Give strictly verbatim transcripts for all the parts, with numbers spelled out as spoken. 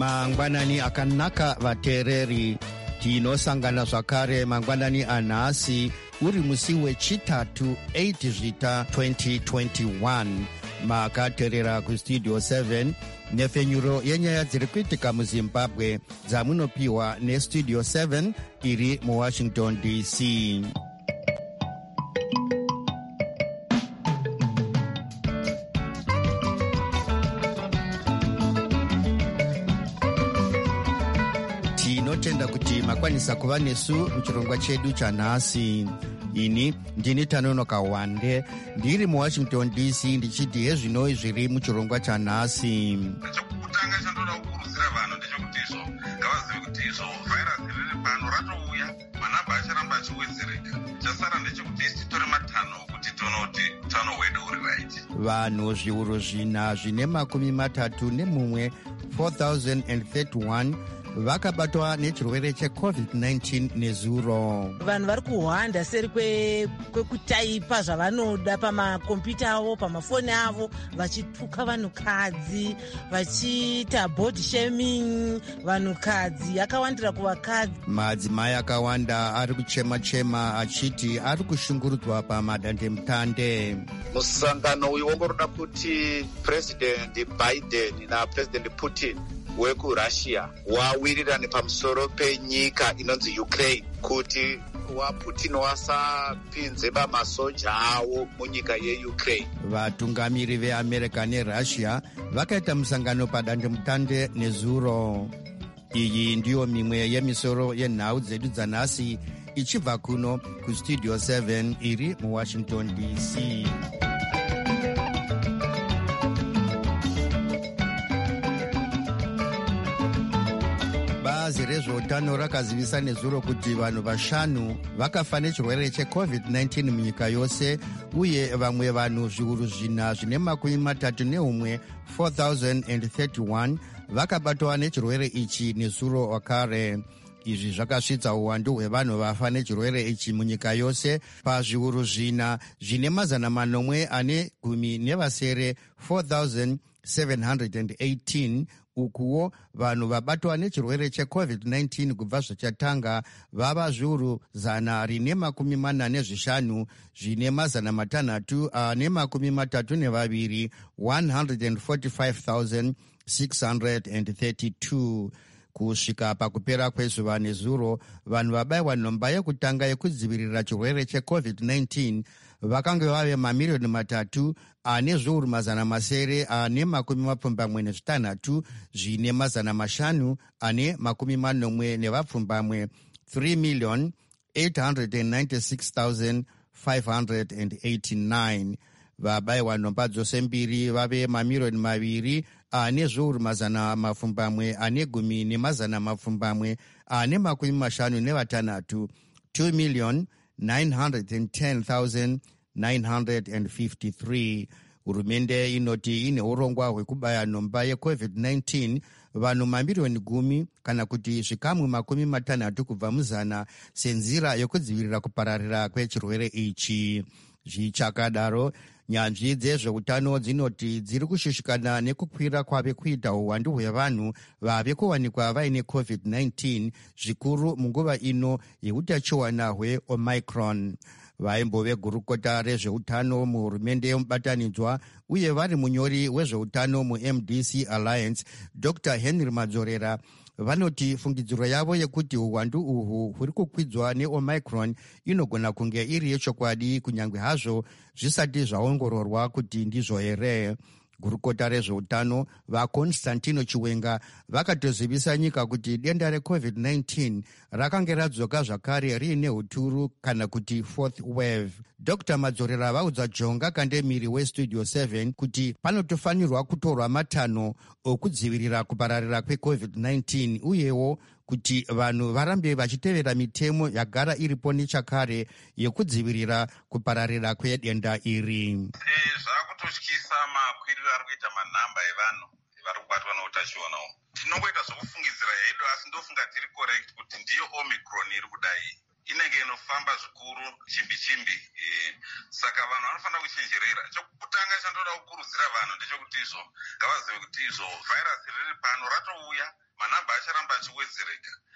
mangwanani akanaka vateereri, tinosangana zvakare mangwanani anhasi uri musi wechitatu eight zvita twenty twenty-one. Makateerera kustudio seven nefenyuro yenyaya dziri kuitika muzimbabwe dzamunopiwa nestudio seven iri muwashington D C. Tinotenda kuti makwanisa kuva nesu muchirongwa chedu chanhasi. Ini ndini Tanonoka Wande ndiri muwashington D C ndichiti hezvinoi zviri muchirongwa chanhasi. Chokutanga chandoda kukurudzira vanhu ndechekuti izvo ngavazive kuti izvo vhairasi riri pano ratouya, manhamba acharamba achiwedzereka. Chasara ndechekuti isi titori matanho kuti tonoti utano hwedu huri right. Vanhu zviuru zvina zvine makumi matatu nemumwe four thousand thirty-one vakabatwa nechirwere checovid nineteen nezuro. Vanhu vari kuhwanda seri kwekutaipa zvavanoda pamakombiyuta avo, pamafoni avo, vachituka vanhukadzi, vachiita body shaming vanhukadzi, akawandira kuvakadzi. Madzimai akawanda ari kuchema-chema achiti ari kushungurudzwa pamadandemutande. Musangano uyu wongoroda kuti President Biden naPresident Putin wekurussia wawirirane pamusoro penyika inonzi Ukraine kuti waPutin wasapinze bamasoja awo munyika yeUkraine. Vatungamiri veAmerica neRussia vakaita musangano padandemutande nezuro. Iyi ndiyo mimwe yemisoro yenhau dzedu dzanhasi ichibva kuno kustudio seven iri muwashington D C. Bazi rezveutano rakazivisa nezuro kuti vanhu vashanu vakafa nechirwere checovid nineteen munyika yose, uye vamwe vanhu zviuru zvina zvine makumi matatu neumwe four thousand thirty-one vakabatwa nechirwere ichi nezuro wakare. Izvi zvakasvitsa uwandu hwevanhu vafa nechirwere ichi munyika yose pazviuru zvina zvine mazana manomwe ane gumi nevasere four thousand seven hundred eighteen. Ukuwo vanhu vabatwa nechirwere checovid nineteen kubva zvachatanga vava zviuru zana rine makumi mana nezvishanu zvine mazana matanhatu ane makumi matatu nevaviri one hundred forty-five thousand six hundred thirty-two. Kusvika pakupera kwezuva nezuro, vanhu vabayiwa nhomba yekutanga yekudzivirira chirwere checovid nineteen vakange vave mamiriyoni matatu ane zviuru mazana masere ane makumi mapfumbamwe nezvitanhatu zvine mazana mashanu ane makumi manomwe nevapfumbamwe three million eight hundred ninety-six thousand five hundred eighty-nine. Vabayiwa nhomba dzose mbiri vave mamiriyoni maviri ane zviuru mazana mapfumbamwe ane gumi nemazana mapfumbamwe ane makumi mashanu nevatanhatu two million nine hundred ten thousand nine hundred fifty-three. Hurumende inoti ine urongwa hwekubaya nhomba yecovid nineteen vanhu mamiriyoni gumi kana kuti zvikamu makumi matanhatu kubva muzana senzira yokudzivirira kupararira kwechirwere ichi. Zvichakadaro, nyanzvi dzezveutano dzinoti dziri kushushikana nekukwira kwave kuita uwandu hwevanhu vave kuwanikwa vaine covid nineteen, zvikuru munguva ino yeutachiwana hweOmicron. Vaimbove gurukota rezveutano muhurumende yemubatanidzwa uye vari munyori wezveutano muM D C Alliance, Doctor Henry Madzorera, vanoti fungidziro yavo yekuti uwandu uhwu huri kukwidzwa neOmicron inogona kunge iri yechokwadi kunyange hazvo zvisati zvaongororwa kuti ndizvo here. Gurukota rezveutano vaConstantino Chiwenga vakatozivisa nyika kuti denda recovid nineteen rakange radzoka zvakare riine huturu kana kuti fourth wave. Doctor Madzorera vaudza Jonga Kandemiri westudio seven kuti panotofanirwa kutorwa matanho okudzivirira kupararira kwecovid nineteen uyewo kuti vanhu varambe vachitevera mitemo yagara iripo nechakare yekudzivirira kupararira kwedenda iri. Zvakutotyisa makwiriro ari kuita manhamba evanhu vari kubatwa neutachiona uhu. Tinongoita zvokufungidzira hedu, asi ndofunga tiri correct kuti ndiyo Omicron iri kudai. Inenge inofamba zvikuru chimbi chimbi. E, saka vanhu vanofanira kuchenjerera. Chokutanga chandoda kukurudzira vanhu ndechekuti izvo ngavazive kuti izvo vhairasi riri pano ratouya,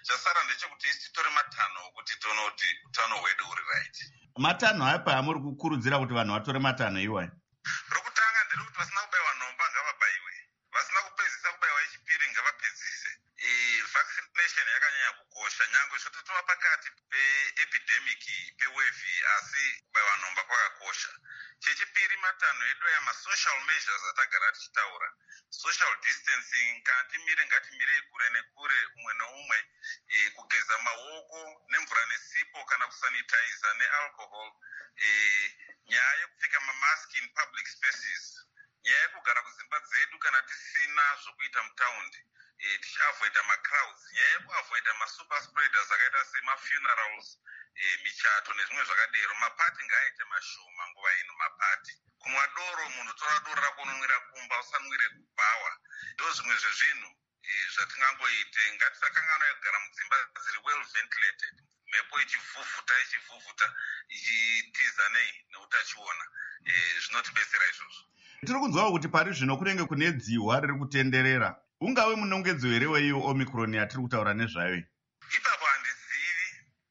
chasara ndechekuti isi titore matanho okuti tione kuti utano hwedu huri right. Matanho apa amuri kukurudzira kuti vanhu vatore matanho iwayo? Rokutanga nderekuti vasina kubayiwa nhomba ngavabayiwe, vasina kupedzisa kubayiwa yechipiri ngavapedzise. Vaccination yakanyanya kukosha, nyangwe zvototova pakati peepidemic pewevhi, asi kubayiwa nhomba kwakakosha. Chechipiri, matanho edu aya masocial measures atagara tichitaura, social distancing, kana timire ngatimire kure nekure umwe neumwe, e, kugeza maoko nemvura nesipo kana kusanitiza nealcohol, e, nyaya yekupfeka mamask in public spaces, nyaya yekugara kudzimba dzedu kana tisina zvokuita mutaundi, e, tichiavoida macrowds, nyaya yekuavoida masuper spreaders akaita semafunerals, e, michato nezvimwe zvakadero. Mapati ngaaite mashoma nguva ino. Mapati kumwa doro, munhu tora doro rako unonwira kumba, usanwire kubhawa. Ndo zvimwe zvezvinhu e, zvatingangoite. Ngatisakanganwa kugara mudzimba dziri well ventilated, mhepo ichivhuvhuta ichivhuvhuta ichitiza nei neutachiona. E, zvinotibetsera izvozvo. Tiri kunzwawo kuti pari zvino kunenge kune dzihwa riri kutenderera. Ungave munongedzo here weiyo Omicron yatiri kutaura nezvayo? Ipapo handizivi,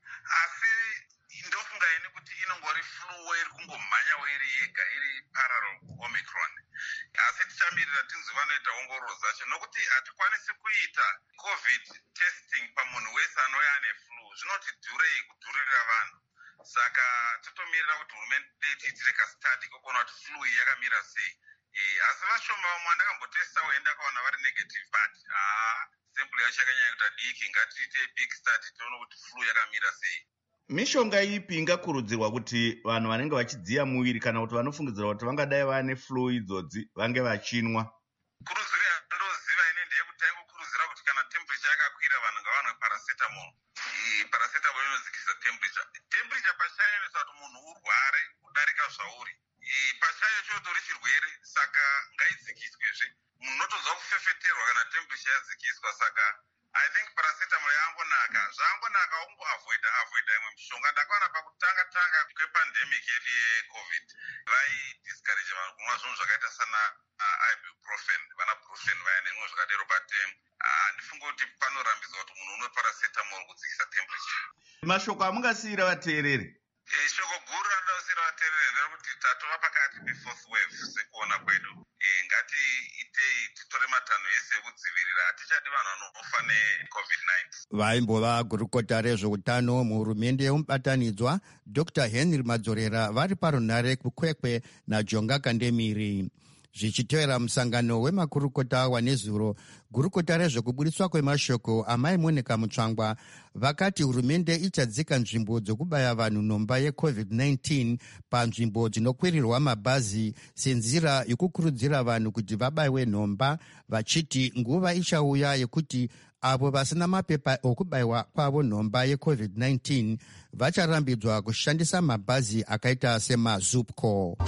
asi ndofunga ini kuti inongori flu iri kungomhanyawo iri yega, iri parallel Omicron. Asi tichamirira tinzwi vanoita ongororo dzacho, nokuti hatikwanisi kuita covid testing pamunhu wese anouya ane flu. Zvinoti dhurei kudhurira vanhu. Saka totomirira kuti hurumende itiitire kastadi kokuona kuti flu iyi yakamira sei. E, asi vashoma vamwe vandakambotesta wenda akaona vari negative, but haa sample yacho yakanyanya kuita diki. Ngatiite big study tione kuti flu yakamira sei. Mishonga ipi ingakurudzirwa kuti vanhu vanenge vachidziya muviri kana kuti vanofungidzira kuti vangadai vane flu idzodzi vange vachinwa? Kurudziro yandoziva ine ndeyekuti kurudzira kuti kana temperature yakakwira vanhu ngavanwe paracetamol. E, paracetamol inodzikisa temperature. Temperature pachayo inoita kuti munhu urware kudarika zvauri. E, pachayo chotori chirwere, saka ngaidzikiswezve. Munhu unotodza kufefeterwa kana temperature yadzikiswa. Saka I think paracetamol yangonaka. Zvangonaka ungoavoida avoida imwe mishonga. Ndakaona pakutanga tanga kwepandemic yedu yecovid vai discourage vanhu kumwa zvinhu zvakaita sana uh, ibuprofen, vana brufen vaya nezvimwe zvakadero, but handifunga uh, kuti panorambidzwa kuti munhu unwe paracetamol kudzikisa temperature. Mashoko amungasiyira vateereri? E, shoko guru ranoda kusiyira vateereri nderekuti tatova pakati pefourth wave sekuona kwedu. E, ngati itei titore matanho ese ekudzivirira. Hatichadi vanhu vanofa necovid nineteen. Vaimbova gurukota rezveutano muhurumende yemubatanidzwa Doctor Henry Madzorera vari parunhare kukwekwe naJonga Kandemiri. Zvichitevera musangano wemakurukota wanezuro, gurukota rezvekuburitswa kwemashoko amai Monica Mutsvangwa vakati hurumende ichadzika nzvimbo dzokubaya vanhu nhomba yecovid nineteen panzvimbo dzinokwirirwa mabhazi senzira yokukurudzira vanhu kuti vabayiwe nhomba, vachiti nguva ichauya yekuti avo vasina mapepa okubayiwa kwavo nhomba yecovid nineteen vacharambidzwa kushandisa mabhazi akaita semazupco.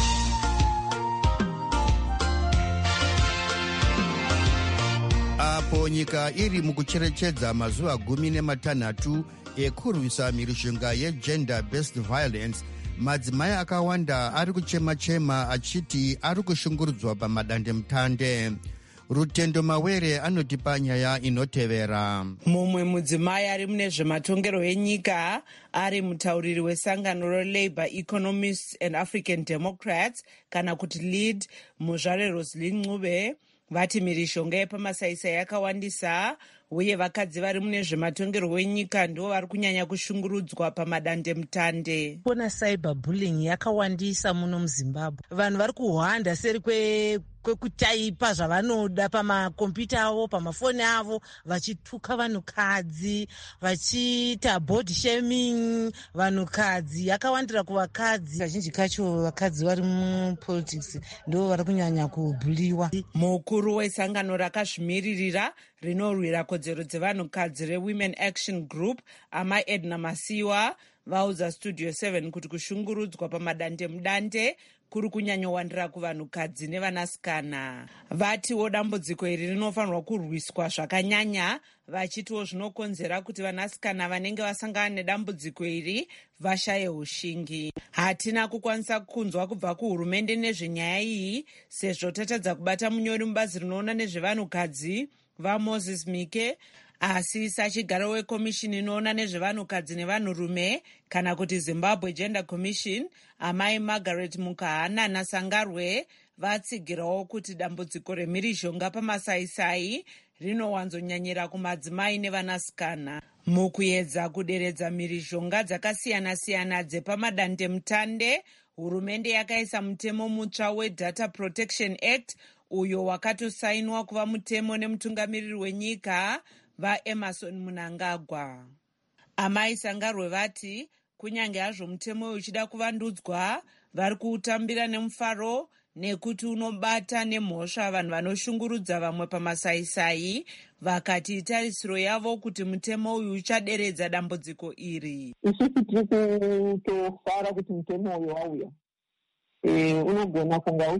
Apo nyika iri mukucherechedza mazuva gumi nematanhatu ekurwisa mhirizhonga yegender based violence, madzimai akawanda ari kuchema-chema achiti ari kushungurudzwa pamadandemutande. Rutendo Mawere anotipa nyaya inotevera. Mumwe mudzimai ari mune zvematongero enyika ari mutauriri wesangano reLabour Economists and African Democrats kana kuti lead, muzvare Roslyn Ncube, vati mhirizhonga yepamasaisai yakawandisa uye vakadzi vari mune zvematongero wenyika ndo vari kunyanya kushungurudzwa pamadandemutande. Kuna cyber bullying yakawandisa muno muZimbabwe. Vanhu vari kuhwanda seri kwe kwekutaipa zvavanoda pamakombiyuta avo, pamafoni avo, vachituka vanhukadzi, vachiita body shaming vanhukadzi. Yakawandira kuvakadzi. Kazhinji kacho vakadzi vari mupolitics ndo vari kunyanya kubhuliwa. Mukuru wesangano rakazvimiririra rinorwira kodzero dzevanhukadzi reWomen Action Group, amai Edna Masiwa, vaudza Studio seven kuti kushungurudzwa pamadandemudande kuri kunyanyowandira kuvanhukadzi nevanasikana. Vatiwo dambudziko iri rinofanirwa kurwiswa zvakanyanya, vachitiwo zvinokonzera kuti vanasikana vanenge vasangana nedambudziko iri vashaye ushingi. Hatina kukwanisa kunzwa kubva kuhurumende nezvenyaya iyi, sezvo tatadza kubata munyori mubazi rinoona nezvevanhukadzi. kuva Moses Mike, asi sachigaro wekomishini inoona nezvevanhukadzi nevanhurume kana kuti Zimbabwe Gender Commission, amai Margaret Mukahana naSangarwe vatsigirawo kuti dambudziko remhirizhonga pamasaisai rinowanzonyanyira kumadzimai nevanasikana. Mukuedza kuderedza mhirizhonga dzakasiyana-siyana dzepamadandemutande, hurumende yakaisa mutemo mutsva weData Protection Act, uyo wakatosainwa kuva mutemo nemutungamiriri wenyika vaEmerson Mnangagwa. Amai Sangarwe vati kunyange hazvo mutemo uyu uchida kuvandudzwa, vari kuutambira nemufaro nekuti unobata nemhosva vanhu vanoshungurudza vamwe pamasaisai, vakati itarisiro yavo kuti mutemo uyu uchaderedza dambudziko iri. Isusu tiri kutofara kuti mutemo uyu wauya. E, unogona kunga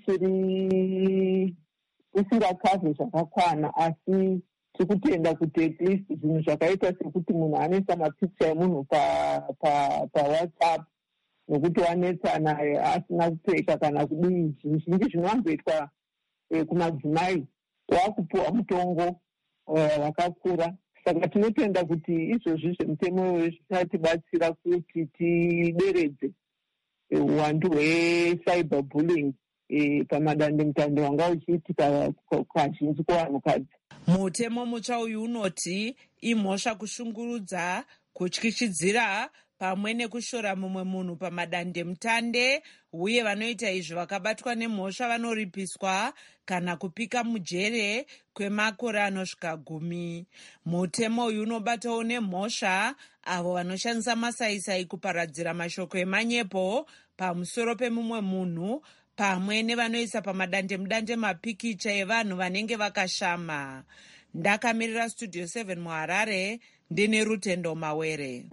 usiri usingakavhe zvakakwana, asi tikutenda kuti at least zvinhu zvakaita sekuti munhu anoisa mapikicha emunhu pawhatsapp pa, nokuti wanetsana asina kupfeka kana kudii, zvinhu zvinji zvinowanzoitwa e, kumadzimai wakupuwa mutongo wakakura. E, saka tinotenda kuti izvozvi zvemutemo zvinatibatsira kuti tideredze uwandu hwecyberbullying e, pamadandemutande wanga uchiitika kazhinji kuvanhukadzi. Mutemo mutsva uyu unoti imhosva kushungurudza, kutyityidzira pamwe nekushora mumwe munhu pamadandemutande, uye vanoita izvo vakabatwa nemhosva vanoripiswa kana kupika mujere kwemakore anosvika gumi. Mutemo uyu unobatawo nemhosva avo vanoshandisa masaisai kuparadzira mashoko emanyepo pamusoro pemumwe munhu, pamwe nevanoisa pamadandemutande mapikicha evanhu vanenge vakashama. Ndakamirira Studio seven muHarare, ndine Rutendo Mawere.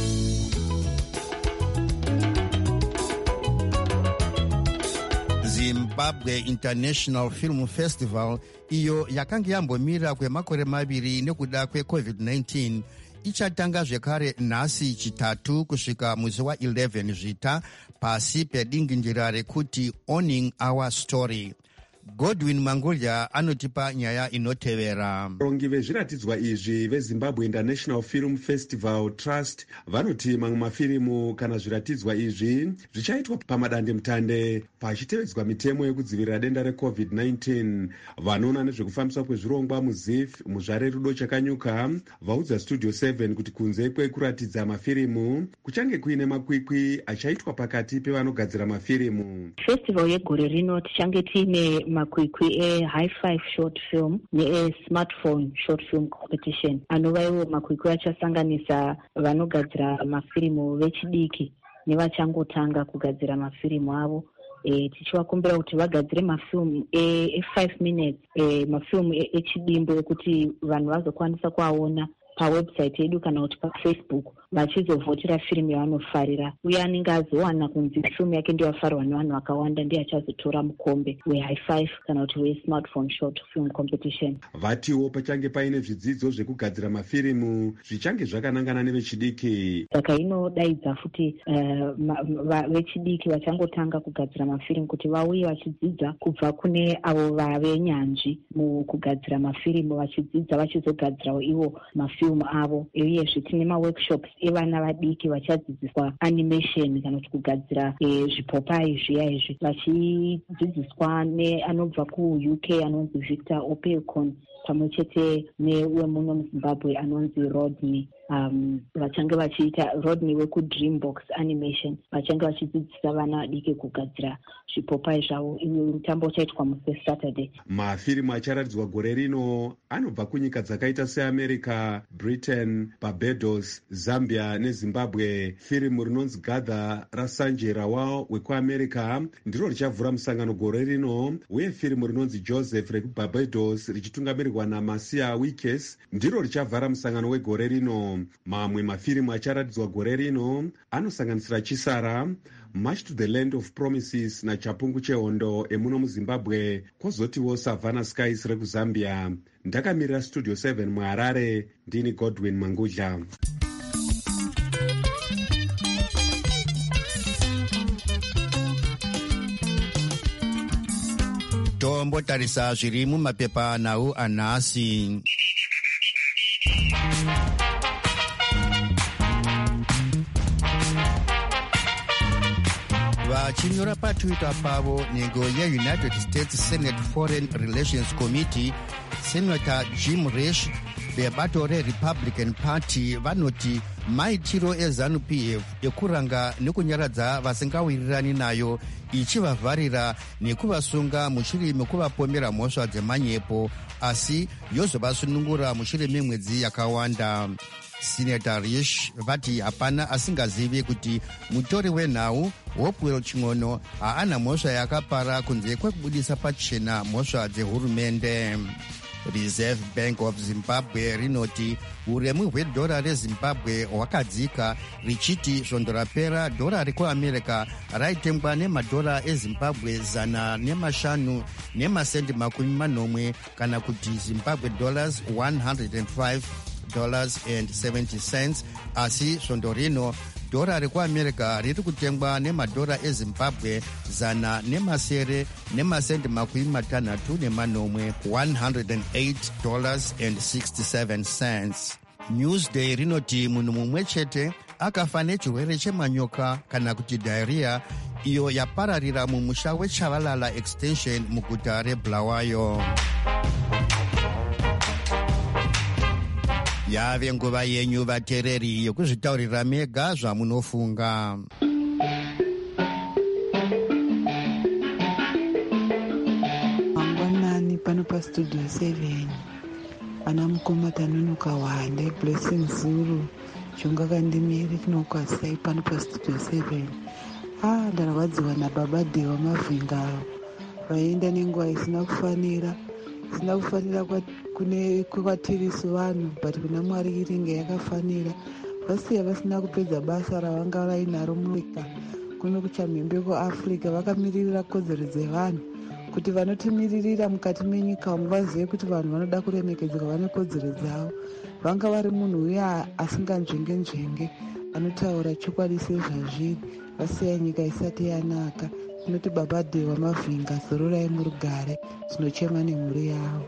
Zimbabwe International Film Festival, iyo yakanga yambomira kwemakore maviri nekuda kwecovid nineteen, ichatanga zvekare nhasi chitatu kusvika musi wa11 zvita pasi pedinginjira rekuti Owning Our Story. Godwin Mangulya anotipa nyaya inotevera. Varongi vezviratidzwa izvi veZimbabwe International Film Festival Trust vanoti mamwe mafirimu kana zviratidzwa izvi zvichaitwa pamadandemutande pachitevedzwa mitemo yekudzivirira denda recovid nineteen. Vanoona nezvekufambiswa kwezvirongwa muZ I F muzvare Rudo Chakanyuka vaudza Studio seven kuti kunze kwekuratidza mafirimu kuchange kuine makwikwi achaitwa pakati pevanogadzira mafirimu. Festival yegore rino tichange tiine makwikwi e-high five short film ne-smartphone short film competition, anova iwo makwikwi achasanganisa vanogadzira mafirimu vechidiki nevachangotanga kugadzira mafirimu avo. E, tichivakumbira kuti vagadzire mafilmu e-five e minutes, e, mafilmu echidimbo ekuti vanhu vazokwanisa kuaona pawebsite yedu kana kuti pafacebook vachizovhotera firimu yavanofarira. Uye anenge azowana kunzi firimu yake ndiyo yafarwa nevanhu vakawanda ndiye achazotora mukombe we-high five kana kuti we-smartphone short film competition. Vatiwo pachange paine zvidzidzo zvekugadzira mafirimu zvichange zvakanangana nevechidiki. Saka inodaidza futi uh, vechidiki vachangotanga kugadzira mafirimu kuti vauye vachidzidza kubva kune avo vavenyanzvi mukugadzira mafirimu, vachidzidza vachizogadzirawo ivo mafirimu avo. Uyezve tine maworkshops evana vadiki vachadzidziswa animation kana kuti kugadzira zvipopai zviya izvi, vachidzidziswa neanobva kuU K anonzi Victor Opelcon pamwe chete newemuno muZimbabwe anonzi Rodney. Um, vachange vachiita Rodney wekuDreambox Animation vachange vachidzidzisa vana vadiki kugadzira zvipopai zvavo. Iwe mutambo uchaitwa musi Saturday. Mafirimu acharatidzwa gore rino anobva kunyika dzakaita seAmerica, Britain, Barbados, Zambia neZimbabwe. Firimu rinonzi Gather raSanjay Rawal wekuAmerica ndiro richavhura musangano gore rino, uye firimu rinonzi Joseph rekuBarbados richitungamirirwa naMasia Wikes ndiro richavhara musangano wegore rino. Mamwe mafirimu acharatidzwa gore rino anosanganisira Chisara, March to the Land of Promises naChapungu chehondo emuno muZimbabwe, kwozotiwo Savannah Skies rekuZambia. Ndakamirira Studio seven muHarare, ndini Godwin Mangudya. Tom tombotarisa zviri mumapepa nhau anhasi. Vachinyora patwitter pavo nhengo yeunited states senate foreign relations committee, senator Jim Risch vebato rerepublican party vanoti maitiro ezanu-p f ekuranga nekunyaradza vasingawirirani nayo ichivavharira nekuvasunga mushure mekuvapomera mhosva dzemanyepo, asi yozovasunungura mushure memwedzi yakawanda. Senator Risch vati hapana asingazivi kuti mutori wenhau Hopewell Ching'ono haana mhosva yakapara kunze kwekubudisa pachena mhosva dzehurumende. Reserve Bank of Zimbabwe rinoti uremu hwedhora rezimbabwe hwakadzika richiti svondo rapera dhora rekuamerica raitengwa nemadhora ezimbabwe zana nemashanu nemasendi makumi manomwe kana kuti Zimbabwe dollars one hundred five dollars and seventy cents, asi svondo rino dhora rekuamerica riri kutengwa nemadhora ezimbabwe zana nemasere nemasendi makumi matanhatu nemanomwe one hundred eight dollars and sixty-seven cents. Newsday rinoti munhu mumwe chete akafa nechirwere chemanyoka kana kuti diarrhea iyo yapararira mumusha wechavalala extension muguta rebulawayo. Yave nguva yenyu vatereri yokuzvitaurira mega zvamunofunga. Mangwanani pano pastudio seven ana mukoma tanonoka wande Blessing Zulu chunga kandimiri tinokwasai pano pastudio seven. Ah, ndarwadziwa nababa Dewa Mavhinga vaenda nenguva isina kufanira isina kufanira kwa kune kwatirisi vanhu but kuna Mwari iringe yakafanira vasiya vasina kupedza basa ravanga vainaro munyika kuno kuchamhembe kuAfrica vakamiririra kodzero dzevanhu kuti vanotimiririra mukati menyika umu vazive kuti vanhu vanoda kuremekedzwa vane kodzero dzavo. Vanga vari munhu uya asinganzvenge nzvenge anotaura chokwadi sezvazviri vasiya nyika isati yanaka. Tinoti baba Dewa Mavhinga zororai murugare tinochema nemhuri yavo.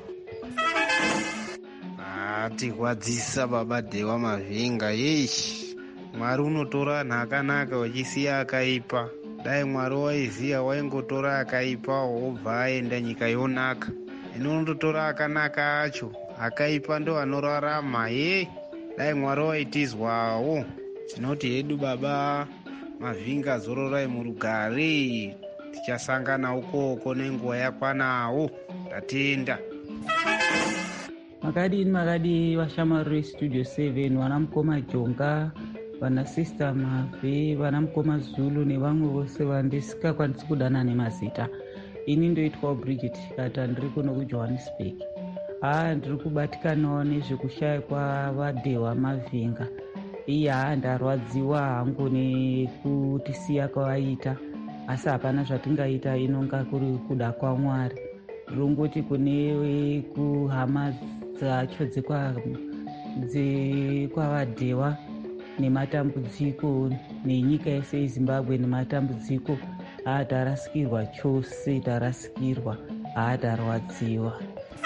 Tirwadzisa baba Dewa Mavhinga yeshi Mwari unotora anhu akanaka wachisiya akaipa. Dai Mwari waiziya waingotora akaipa wobva aenda nyika yonaka. Ino unototora akanaka acho akaipa ndo anorarama. Ye dai Mwari waitizwawo. Tinoti hedu baba Mavhinga zororai murugare tichasangana ukoko nenguva yakwanawo. Tatenda. Makadini makadi vashamari vestudio seven vana mukoma Jonga, vana sister Mave, vana mukoma Zulu nevamwe vose vandisingakwanisi kudana nemazita. Ini ndoitwa Bridget Kata ndiri kuno kuJohannesburg. Ah, ndiri kubatikanawo nezvekushaya kwavaDewa Mavhinga. Iya ndarwadziwa hangu nekutisiya kwavaita, asi hapana zvatingaita, inonga kuri kuda kwaMwari. Rungoti kune kuhama dzacho dzekwavaDewa nematambudziko nenyika yese yeZimbabwe nematambudziko, haa tarasikirwa chose, tarasikirwa, haa tarwadziwa.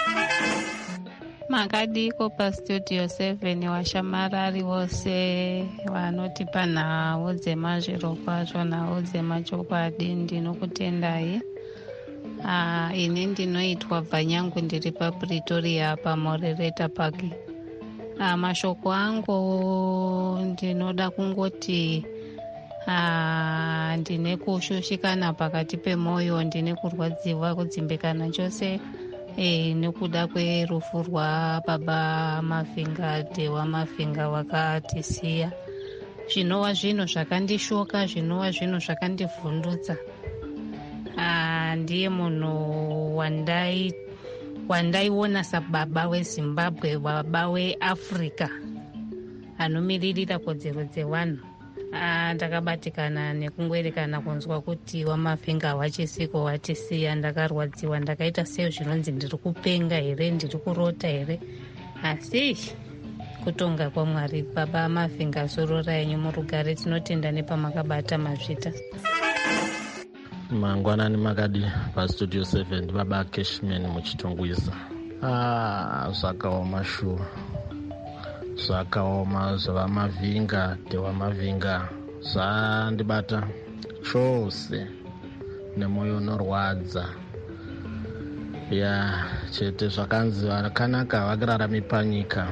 Makadiko pastudio seven washamarari vose vanotipa nhau dzemazviro kwazvo, nhau dzemachokwadi. Ndinokutendai. Ah, ini ndinoitwa Bvanyangu ndiri paPretoria paMorereta Park. Ah, mashoko angu ndinoda kungoti ah, ndine kushushikana pakati pemwoyo, ndine kurwadziwa kudzimbikana chose eh, nekuda kwerufu rwa baba Mavhinga Dewa Mavhinga wakatisiya. Zvinova zvino zvakandishoka, zvinova zvino zvakandivhundutsa. Ah, ndiye munhu wandai wandaiona sababa weZimbabwe, baba weAfrica anomiririra kodzero dzevanhu. Ah, ndakabatikana nekungwerekana kunzwa kuti waMavhinga wachisiko watisiya. Ndakarwadziwa, ndakaita sei zvinonzi ndiri kupenga here, ndiri kurota here, asi kutonga kwaMwari. Baba Mavhinga zororai murugare, tinotenda nepamakabata mazvita. mangwanani makadi pastudio seven ndibaba cashman muchitongwiza. Ah, zvakaoma shuwa, zvakaoma zvavamavhinga tewamavhinga zvandibata chose nemwoyo unorwadza. Ya chete zvakanzi vakanaka vakirarami panyika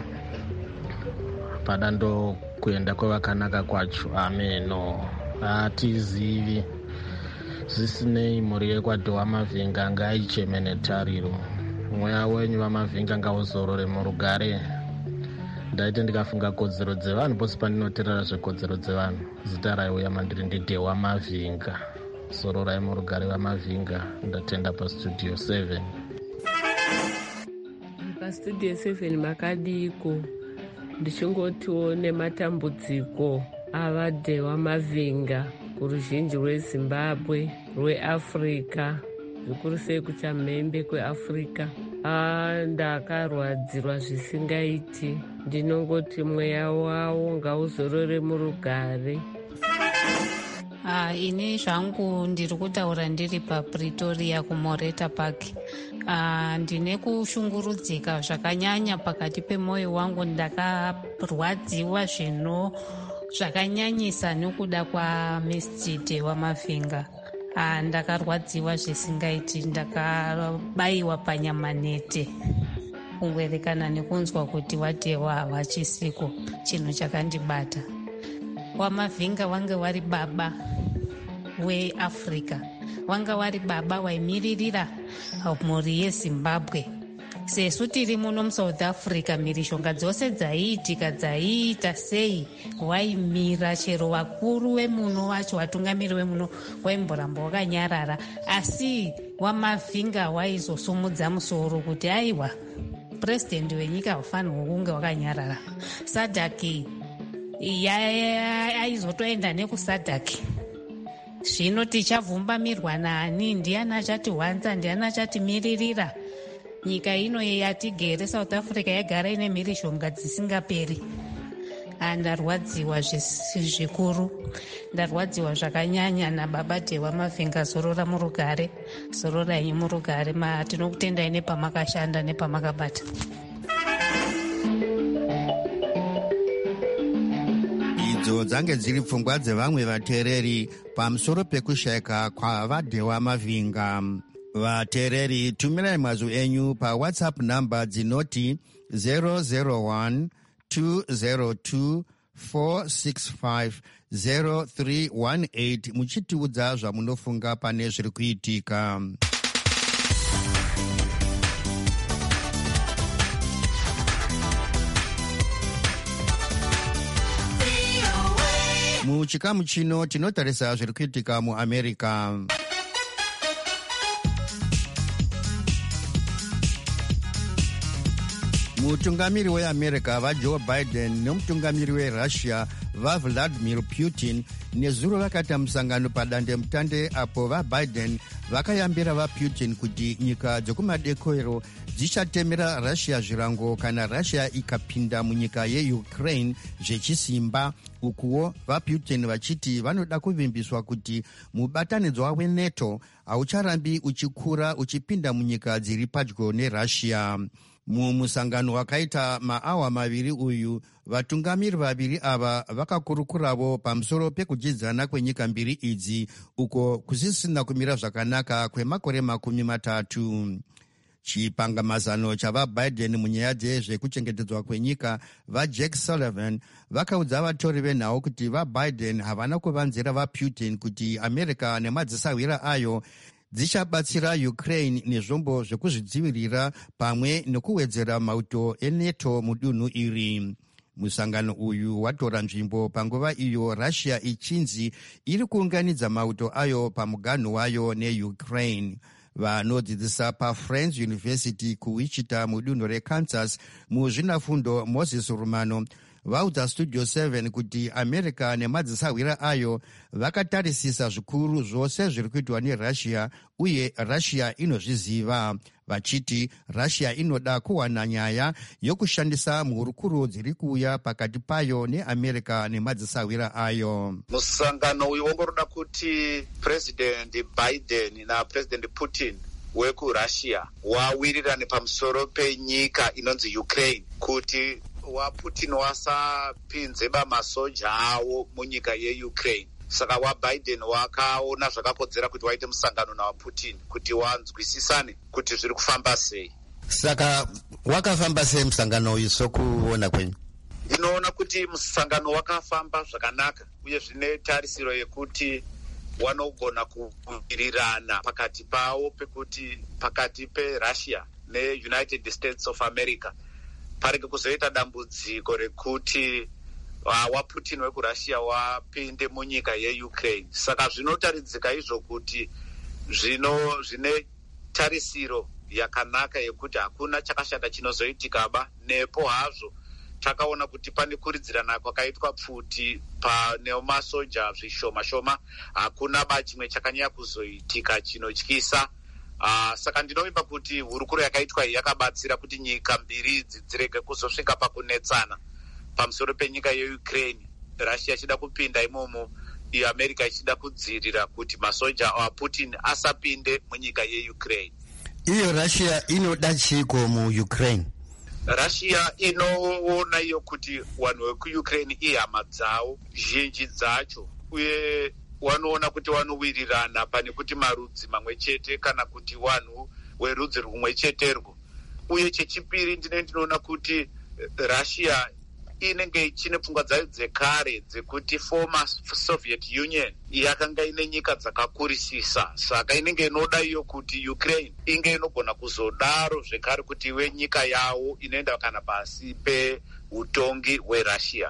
padando kuenda kwevakanaka kwacho. Ameno hatizivi zvisinei mhuri yekwati wamavhinga ngaichemene tariro. Mweya wenyu vamavhinga ngauzorore murugare. Ndaite ndikafunga kodzero dzevanhu pose pandinoteerera zvekodzero dzevanhu. Zita raiuya mandiri ndide wamavhinga. Sororai murugare vamavhinga. Ndatenda pastudio seven. Pastudio seven makadiko ndichongotiwo nematambudziko avadhe wamavhinga kuruzhinji rwezimbabwe, rweafrica, zvikuru sei kuchamhembe kweafrica. Ah, ndakarwadzirwa zvisingaiti. Ndinongoti mweya wawo ngauzorore murugare. Ah, ini zvangu ndiri kutaura ndiri paPretoria kuMoreta Park. Ah, ndine kushungurudzika zvakanyanya pakati pemwoyo wangu. Ndakarwadziwa zvino zvakanyanyisa nekuda kwaMister wamavhinga. Ah, ndakarwadziwa zvisingaiti. Ndakabayiwa panyamanete kungwerekana nekunzwa kuti watewa havachisiko. Chinhu chakandibata. Wamavhinga wange wari baba weAfrica, wanga wari baba waimiririra mhuri yeZimbabwe. Sesu tiri muno muSouth Africa, mhirishonga dzose dzaiitika dzaiita sei, waimira. Chero vakuru vemuno vacho, vatungamiri vemuno, waimboramba wakanyarara. Asi wamavhinga waizosumudza musoro kuti aiwa, purezidendi wenyika haufanirwi kunge wakanyarara. Sadaki aizotoenda nekusadaki. Zvino tichavhumbamirwa nani? Ndiani achatiwanza? Ndiani achatimiririra? Nyika ino yatigere South Africa yagara ine mhirishonga dzisingaperi. Ndarwadziwa zvikuru, ndarwadziwa zvakanyanya nababa wamavhinga. Zorora murugare, zororai murugare. Tinokutendai nepamakashanda nepamakabata. idzo dzange dziri pfungwa dzevamwe vateereri pamusoro pekushayika kwavadhe wamavhinga. Vateereri, tumirai mazwi enyu pawhatsapp namba dzinoti zero zero one two zero two four six five zero three one eight muchitiudza zvamunofunga pane zviri kuitika. Muchikamu chino tinotarisa zviri kuitika muAmerica. Mutungamiri weAmerica vaJoe Biden nemutungamiri weRussia vaVladimir Putin nezuro vakaita musangano padandemutande apo vaBiden vakayambira vaPutin kuti nyika dzekumadekero dzichatemera Russia zvirango kana Russia ikapinda munyika yeUkraine zvechisimba. Ukuwo vaPutin vachiti vanoda kuvimbiswa kuti mubatanidzwa weNATO haucharambi uchikura uchipinda munyika dziri padyo neRussia. Mumusangano wakaita maawa maviri uyu, vatungamiri vaviri ava vakakurukuravo pamusoro pekudyidzana kwenyika mbiri idzi, uko kusisina kumira zvakanaka kwemakore makumi matatu. Chipangamazano chavaBiden munyaya dzezvekuchengetedzwa kwenyika vaJack Sullivan vakaudza vatori venhau kuti vaBiden havana kuvanzira vaPutin kuti America nemadzisawira ayo dzichabatsira Ukraine nezvombo zvekuzvidzivirira pamwe nekuwedzera mauto eNATO mudunhu iri. Musangano uyu watora nzvimbo panguva iyo Russia ichinzi iri kuunganidza mauto ayo pamuganhu wayo neUkraine. Vanodzidzisa paFriends University kuWichita mudunhu reKansas muzvinafundo Moses Rumano vaudza Studio seven kuti America nemadzisawira ayo vakatarisisa zvikuru zvose zviri kuitwa neRussia uye Russia inozviziva. vachiti russia inoda kuwana nyaya yokushandisa mhurukuro dziri kuuya pakati payo neamerica nemadzisawira ayo. Musangano uyu wongoroda kuti President Biden na President Putin wekurussia wawirirane pamusoro penyika inonzi Ukraine kuti waPutin wasapinze bamasoja awo munyika yeUkraine. Saka waBiden wakaona zvakakodzera kuti waite musangano nawaPutin kuti wanzwisisane kuti zviri kufamba sei. Saka wakafamba sei musangano uyu sokuona kwenyu? Ndinoona kuti musangano wakafamba zvakanaka uye zvine tarisiro yekuti wanogona kuwirirana pakati pawo pekuti pakati peRussia neUnited States of America parege kuzoita dambudziko rekuti uh, waPutin wekurussia wapinde munyika yeUkraine. Saka zvinotaridzika izvo kuti zvino zvine tarisiro yakanaka yekuti hakuna chakashata chinozoitika ba nepo hazvo takaona kuti pane kuridzirana kwakaitwa pfuti pane masoja zvishoma shoma hakuna ba chimwe chakanyanya kuzoitika chinotyisa. Uh, saka ndinovimba kuti hurukuro yakaitwa iyi yakabatsira kuti nyika mbiri idzi dzirege kuzosvika pakunetsana pamusoro penyika yeUkraine, Russia ichida kupinda imomo, America ichida kudzirira kuti masoja aPutin asapinde munyika yeUkraine. Iyo Russia inoda chiko mu Ukraine? Russia inoona iyo kuti vanhu vekuUkraine ihama dzavo zhinji dzacho uye wanoona kuti wanowirirana pane kuti marudzi mamwe chete kana kuti vanhu werudzi rumwe cheterwo. Uye chechipiri ndine ndinoona kuti Russia inenge ichine pfungwa dzayo dzekare dzekuti former Soviet Union yakanga ine nyika dzakakurisisa, saka inenge inoda iyo kuti Ukraine inge inogona kuzodaro zvekare kuti iwe nyika yawo inoenda kana pasi peutongi hweRussia.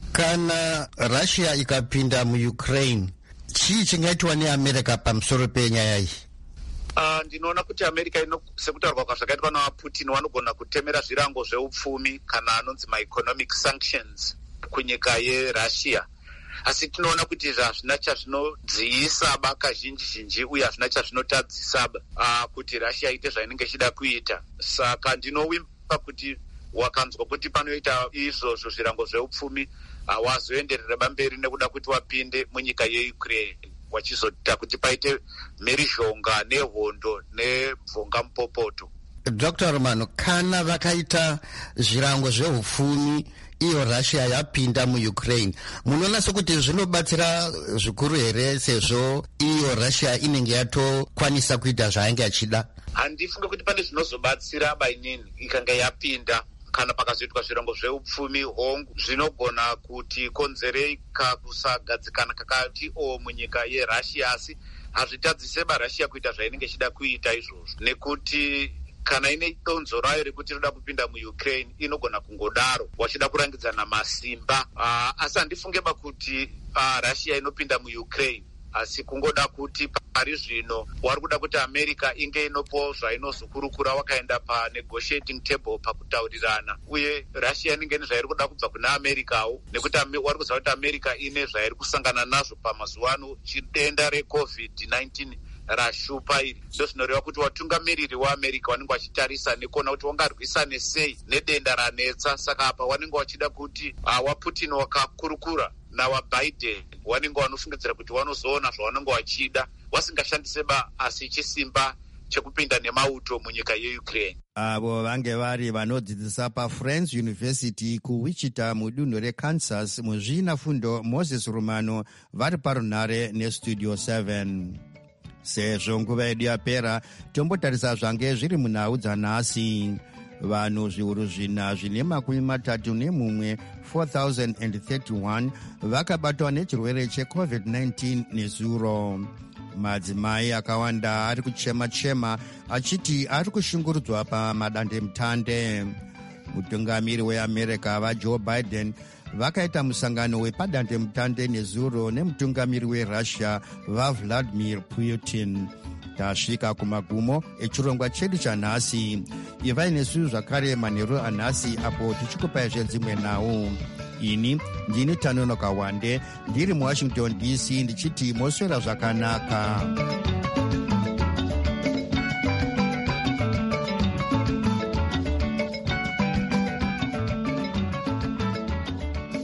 Kana Russia ikapinda mu Ukraine, chii chingaitwa neAmerica pamusoro penyaya iyi? Uh, ndinoona kuti America ino sekutaurwa kwazvakaitwa nawaPutin vanogona kutemera zvirango zveupfumi kana anonzi ma-economic sanctions kunyika yeRussia. Asi tinoona kuti hazvina chazvinodziisa ba kazhinji zhinji uye hazvina chazvinotadzisa uh, kuti Russia ite zvainenge ichida kuita. Saka ndinovimba kuti wakanzwa kuti panoita izvozvo zvirango zveupfumi hawazoenderera bamberi nekuda kuti wapinde munyika yeUkraine wachizoita kuti paite mhirizhonga nehondo nebvonga mupopoto. Doctor Romano, kana vakaita zvirango zveupfumi iyo Russia yapinda mu Ukraine, munoona sokuti zvinobatsira zvikuru here sezvo iyo Russia inenge yatokwanisa kuita zvainge achida? Handifunge kuti pane zvinozobatsira bainini ikanga yapinda. Kana pakazoitwa zvirango zveupfumi hongu zvinogona kuti konzereka kusagadzikana kakati o munyika yeRussia, asi hazvitadzise baRussia kuita zvainenge ichida kuita izvozvo, nekuti kana ine donzo rayo rekuti inoda kupinda muUkraine inogona kungodaro wachida kurangidzana masimba. Uh, asi handifunge ba kuti uh, Russia inopinda muUkraine, asi kungoda kuti pari zvino wari kuda kuti America inge inopo zvainozokurukura wakaenda panegotiating table pakutaurirana, uye Russia inenge ine zvairi kuda kubva kuna Americawo, nekuti wari kuziva kuti America ine zvairi kusangana nazvo pamazuva ano chidenda reCovid nineteen rashupa iri. Ndo zvinoreva kuti watungamiriri waAmerica wanenge wachitarisa nekuona kuti wangarwisane sei nedenda ranetsa. Saka apa wanenge wachida kuti uh, waPutin wakakurukura nawaBiden wanenge wanofungidzira kuti wanozoona zvawanenge wachida wasingashandise ba asi chisimba chekupinda nemauto munyika yeUkraine. Avo vange vari vanodzidzisa paFriends University kuWichita mudunhu reKansas muzvina fundo Moses Romano vari parunhare neStudio seven. Sezvo nguva yedu yapera, tombotarisa zvange zviri munhau dzanhasi. Vanhu zviuru zvina zvine makumi matatu nemumwe four thousand thirty-one vakabatwa nechirwere cheCovid nineteen nezuro. Madzimai akawanda ari kuchema-chema achiti ari kushungurudzwa pamadandemutande. Mutungamiri weAmerica vaJoe Biden vakaita musangano wepadandemutande nezuro nemutungamiri weRussia vaVladimir Putin. Tasvika kumagumo echirongwa chedu chanhasi. Ivai nesu zvakare manheru anhasi apo tichikupai zvedzimwe nhau. Ini ndini Tanonoka Wande ndiri muWashington D C ndichiti moswera zvakanaka.